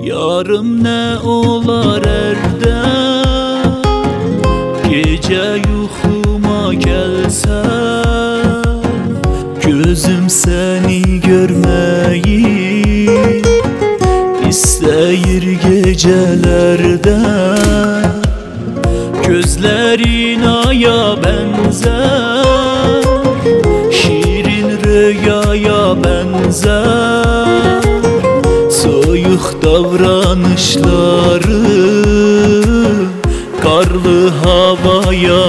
Yarım ne olar erdem, gece yuxuma gelse, gözüm seni görmeyi isteyir gecelerde. Gözlerin aya benzer, şirin rüyaya benzer, soyuq davranışları karlı havaya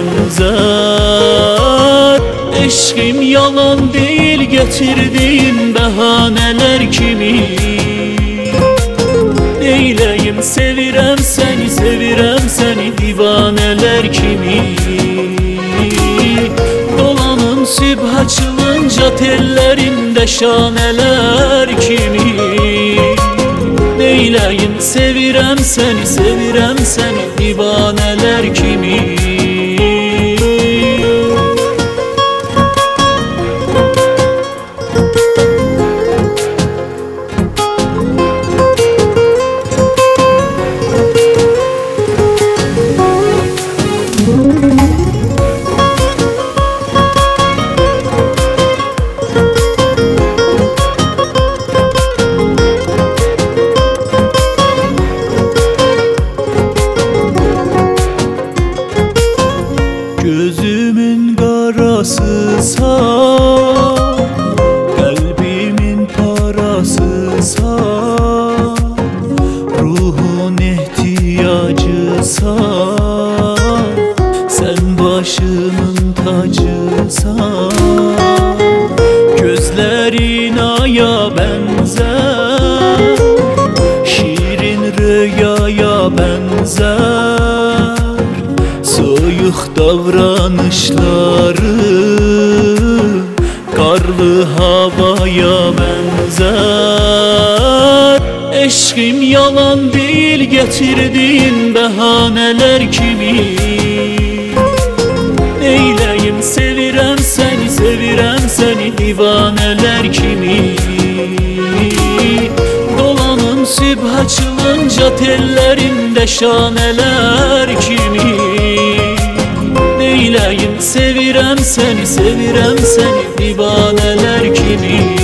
benzer. Eşkim yalan değil, getirdiğin bahaneler kimi. Neyleyim, sevirem seni, sevirem seni, divaneler kimi. Dolanım sübh açılınca tellerinde şaneler kimi. Neyleyim, sevirem seni, sevirem seni, divaneler kimi. Gözümün qarasısa, kalbimin parasısa, ruhun ihtiyacısa, sen başımın tacısan. Gözlerin aya benzer, şirin rüyaya benzer, soyuq davranışları karlı havaya benzer. Eşkim yalan değil, getirdiğin bahaneler kimi. Neyleyim, sevirem seni, sevirem seni, divaneler kimi. Dolanım sübh açılınca tellerinde şaneler kimi. Neyleyim, sevirem seni, sevirem seni, divaneler kimi.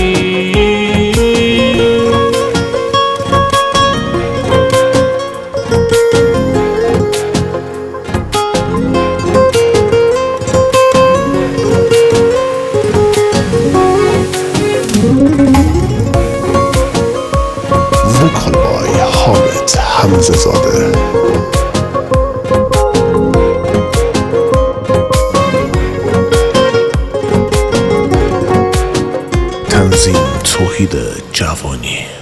Vocal by Hamid Hamzezade. تنظیم توحید جوانی.